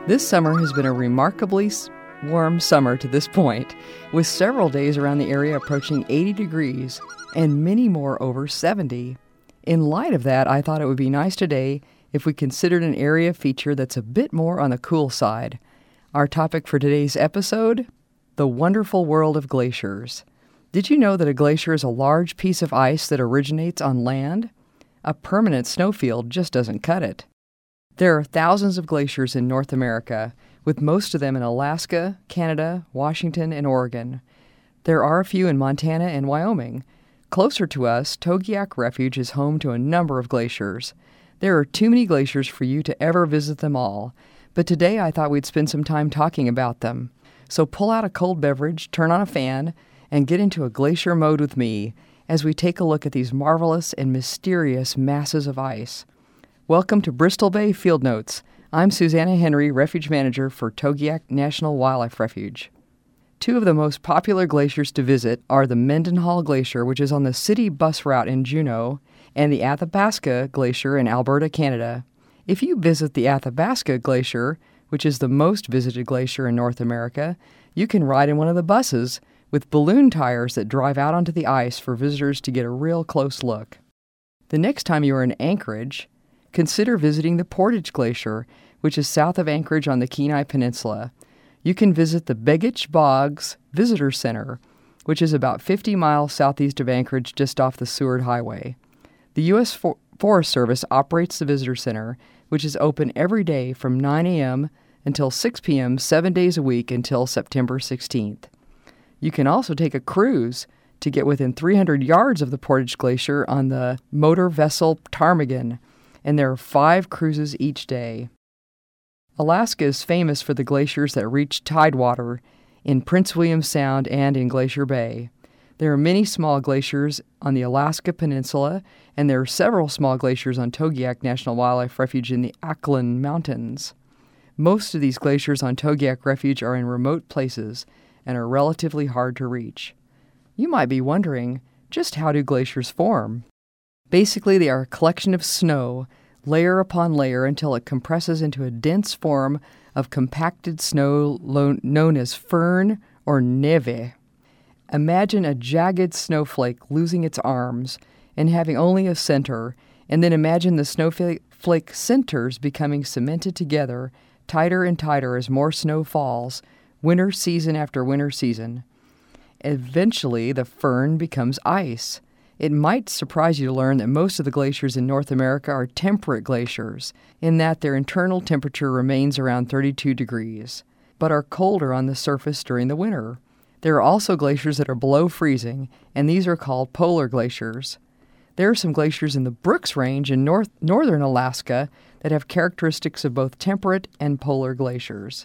This summer has been a remarkably warm summer to this point, with several days around the area approaching 80 degrees and many more over 70. In light of that, I thought it would be nice today if we considered an area feature that's a bit more on the cool side. Our topic for today's episode, the wonderful world of glaciers. Did you know that a glacier is a large piece of ice that originates on land? A permanent snowfield just doesn't cut it. There are thousands of glaciers in North America, with most of them in Alaska, Canada, Washington, and Oregon. There are a few in Montana and Wyoming. Closer to us, Togiak Refuge is home to a number of glaciers. There are too many glaciers for you to ever visit them all, but today I thought we'd spend some time talking about them. So pull out a cold beverage, turn on a fan, and get into a glacier mode with me as we take a look at these marvelous and mysterious masses of ice. Welcome to Bristol Bay Field Notes. I'm Susanna Henry, Refuge Manager for Togiak National Wildlife Refuge. Two of the most popular glaciers to visit are the Mendenhall Glacier, which is on the city bus route in Juneau, and the Athabasca Glacier in Alberta, Canada. If you visit the Athabasca Glacier, which is the most visited glacier in North America, you can ride in one of the buses with balloon tires that drive out onto the ice for visitors to get a real close look. The next time you are in Anchorage, consider visiting the Portage Glacier, which is south of Anchorage on the Kenai Peninsula. You can visit the Begich Boggs Visitor Center, which is about 50 miles southeast of Anchorage just off the Seward Highway. The U.S. Forest Service operates the Visitor Center, which is open every day from 9 a.m. until 6 p.m. 7 days a week until September 16th. You can also take a cruise to get within 300 yards of the Portage Glacier on the motor vessel Ptarmigan, and there are 5 cruises each day. Alaska is famous for the glaciers that reach tidewater in Prince William Sound and in Glacier Bay. There are many small glaciers on the Alaska Peninsula, and there are several small glaciers on Togiak National Wildlife Refuge in the Ackland Mountains. Most of these glaciers on Togiak Refuge are in remote places and are relatively hard to reach. You might be wondering, just how do glaciers form? Basically, they are a collection of snow, layer upon layer, until it compresses into a dense form of compacted snow known as firn or neve. Imagine a jagged snowflake losing its arms and having only a center, and then imagine the snowflake centers becoming cemented together tighter and tighter as more snow falls, winter season after winter season. Eventually, the firn becomes ice. It might surprise you to learn that most of the glaciers in North America are temperate glaciers, in that their internal temperature remains around 32 degrees, but are colder on the surface during the winter. There are also glaciers that are below freezing, and these are called polar glaciers. There are some glaciers in the Brooks Range in northern Alaska that have characteristics of both temperate and polar glaciers.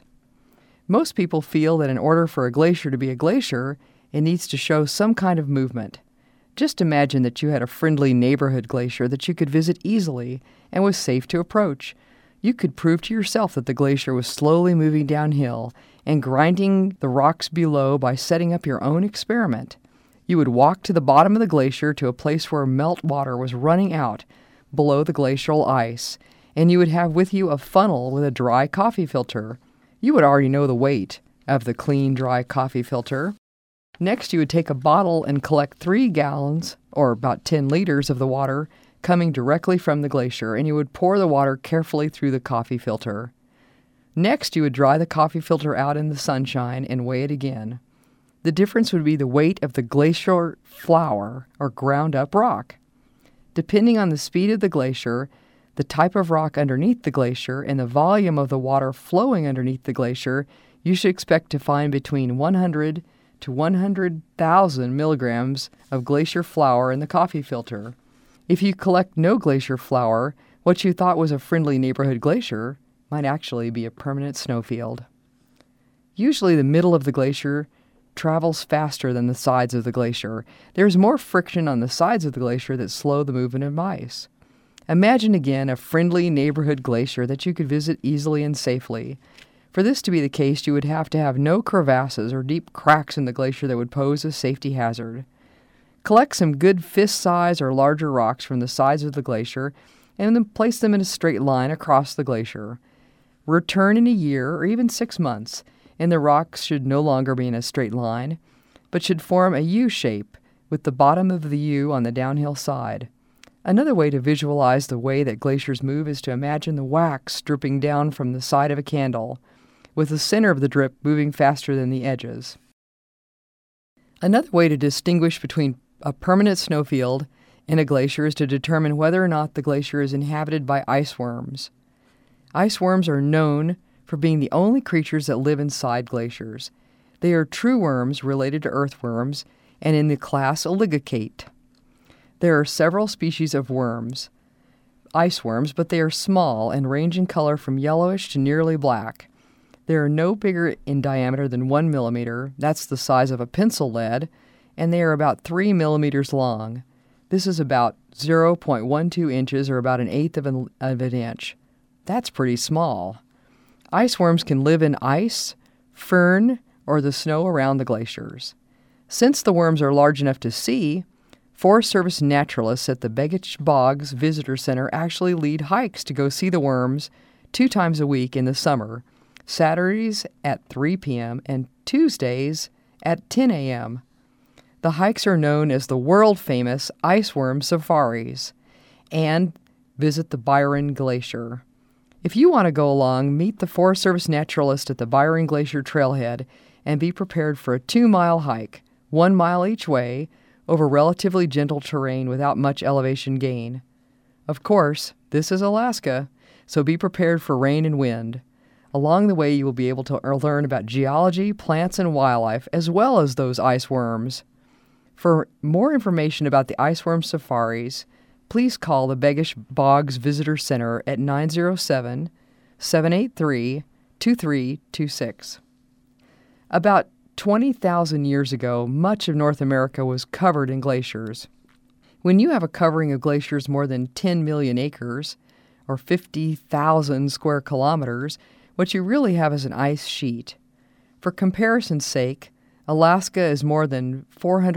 Most people feel that in order for a glacier to be a glacier, it needs to show some kind of movement. Just imagine that you had a friendly neighborhood glacier that you could visit easily and was safe to approach. You could prove to yourself that the glacier was slowly moving downhill and grinding the rocks below by setting up your own experiment. You would walk to the bottom of the glacier to a place where meltwater was running out below the glacial ice, and you would have with you a funnel with a dry coffee filter. You would already know the weight of the clean, dry coffee filter. Next, you would take a bottle and collect 3 gallons, or about 10 liters of the water coming directly from the glacier, and you would pour the water carefully through the coffee filter. Next, you would dry the coffee filter out in the sunshine and weigh it again. The difference would be the weight of the glacier flour, or ground-up rock. Depending on the speed of the glacier, the type of rock underneath the glacier, and the volume of the water flowing underneath the glacier, you should expect to find between 100 to 100,000 milligrams of glacier flour in the coffee filter. If you collect no glacier flour, what you thought was a friendly neighborhood glacier might actually be a permanent snowfield. Usually the middle of the glacier travels faster than the sides of the glacier. There's more friction on the sides of the glacier that slow the movement of ice. Imagine again a friendly neighborhood glacier that you could visit easily and safely. For this to be the case, you would have to have no crevasses or deep cracks in the glacier that would pose a safety hazard. Collect some good fist-size or larger rocks from the sides of the glacier and then place them in a straight line across the glacier. Return in a year or even 6 months, and the rocks should no longer be in a straight line, but should form a U shape with the bottom of the U on the downhill side. Another way to visualize the way that glaciers move is to imagine the wax dripping down from the side of a candle, with the center of the drip moving faster than the edges. Another way to distinguish between a permanent snowfield and a glacier is to determine whether or not the glacier is inhabited by ice worms. Ice worms are known for being the only creatures that live inside glaciers. They are true worms related to earthworms and in the class Oligocate. There are several species of worms, ice worms, but they are small and range in color from yellowish to nearly black. They are no bigger in diameter than 1 millimeter, that's the size of a pencil lead, and they are about 3 millimeters long. This is about 0.12 inches or about 1/8 of an inch. That's pretty small. Ice worms can live in ice, fern, or the snow around the glaciers. Since the worms are large enough to see, Forest Service naturalists at the Begich Boggs Visitor Center actually lead hikes to go see the worms 2 times a week in the summer, Saturdays at 3 p.m. and Tuesdays at 10 a.m. The hikes are known as the world-famous Ice Worm Safaris, and visit the Byron Glacier. If you want to go along, meet the Forest Service naturalist at the Byron Glacier trailhead and be prepared for a 2-mile hike, 1 mile each way, over relatively gentle terrain without much elevation gain. Of course, this is Alaska, so be prepared for rain and wind. Along the way, you will be able to learn about geology, plants, and wildlife, as well as those ice worms. For more information about the Ice Worm Safaris, please call the Begich Boggs Visitor Center at 907-783-2326. About 20,000 years ago, much of North America was covered in glaciers. When you have a covering of glaciers more than 10 million acres, or 50,000 square kilometers, what you really have is an ice sheet. For comparison's sake, Alaska is more than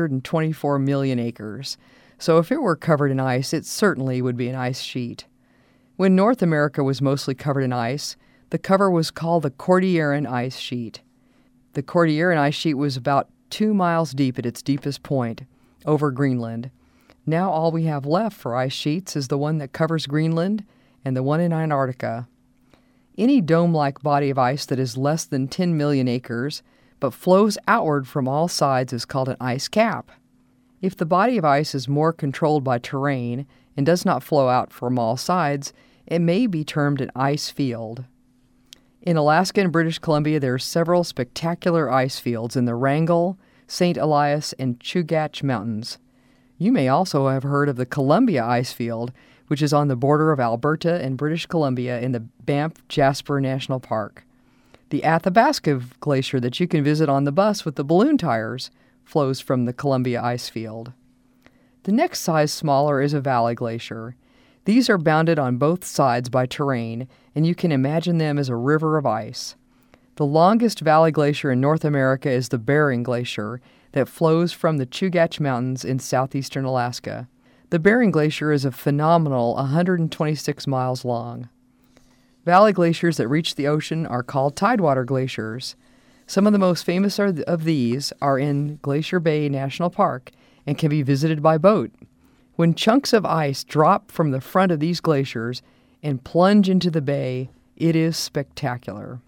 424 million acres, so if it were covered in ice, it certainly would be an ice sheet. When North America was mostly covered in ice, the cover was called the Cordilleran Ice Sheet. The Cordilleran Ice Sheet was about 2 miles deep at its deepest point, over Greenland. Now all we have left for ice sheets is the one that covers Greenland and the one in Antarctica. Any dome-like body of ice that is less than 10 million acres but flows outward from all sides is called an ice cap. If the body of ice is more controlled by terrain and does not flow out from all sides, it may be termed an ice field. In Alaska and British Columbia, there are several spectacular ice fields in the Wrangell, St. Elias, and Chugach Mountains. You may also have heard of the Columbia Ice Field, which is on the border of Alberta and British Columbia in the Banff-Jasper National Park. The Athabasca Glacier that you can visit on the bus with the balloon tires flows from the Columbia Ice Field. The next size smaller is a valley glacier. These are bounded on both sides by terrain, and you can imagine them as a river of ice. The longest valley glacier in North America is the Bering Glacier that flows from the Chugach Mountains in southeastern Alaska. The Bering Glacier is a phenomenal 126 miles long. Valley glaciers that reach the ocean are called tidewater glaciers. Some of the most famous of these are in Glacier Bay National Park and can be visited by boat. When chunks of ice drop from the front of these glaciers and plunge into the bay, it is spectacular.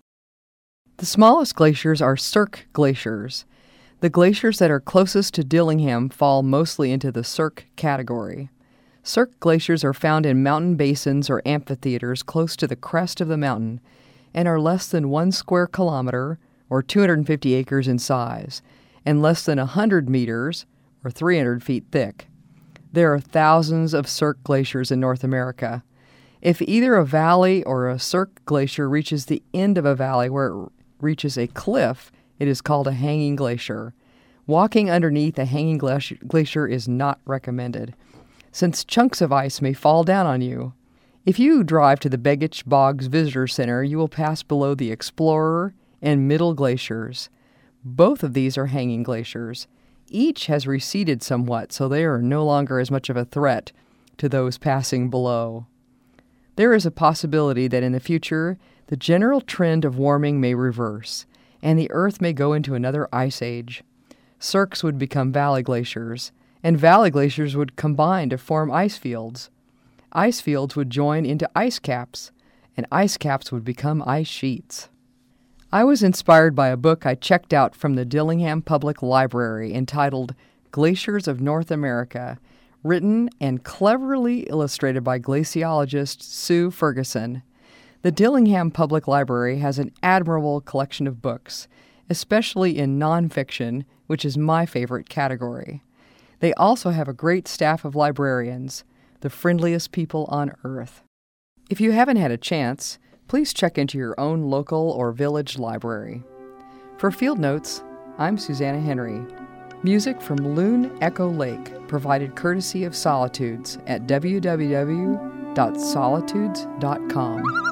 The smallest glaciers are cirque glaciers. The glaciers that are closest to Dillingham fall mostly into the cirque category. Cirque glaciers are found in mountain basins or amphitheaters close to the crest of the mountain and are less than 1 square kilometer, or 250 acres in size, and less than 100 meters, or 300 feet thick. There are thousands of cirque glaciers in North America. If either a valley or a cirque glacier reaches the end of a valley where it reaches a cliff, it is called a hanging glacier. Walking underneath a hanging glacier is not recommended, since chunks of ice may fall down on you. If you drive to the Begich Boggs Visitor Center, you will pass below the Explorer and Middle glaciers. Both of these are hanging glaciers. Each has receded somewhat, so they are no longer as much of a threat to those passing below. There is a possibility that in the future The general trend of warming may reverse, and the Earth may go into another ice age. Cirques would become valley glaciers, and valley glaciers would combine to form ice fields. Ice fields would join into ice caps, and ice caps would become ice sheets. I was inspired by a book I checked out from the Dillingham Public Library entitled Glaciers of North America, written and cleverly illustrated by glaciologist Sue Ferguson. The Dillingham Public Library has an admirable collection of books, especially in nonfiction, which is my favorite category. They also have a great staff of librarians, the friendliest people on earth. If you haven't had a chance, please check into your own local or village library. For Field Notes, I'm Susanna Henry. Music from Loon Echo Lake, provided courtesy of Solitudes at www.solitudes.com.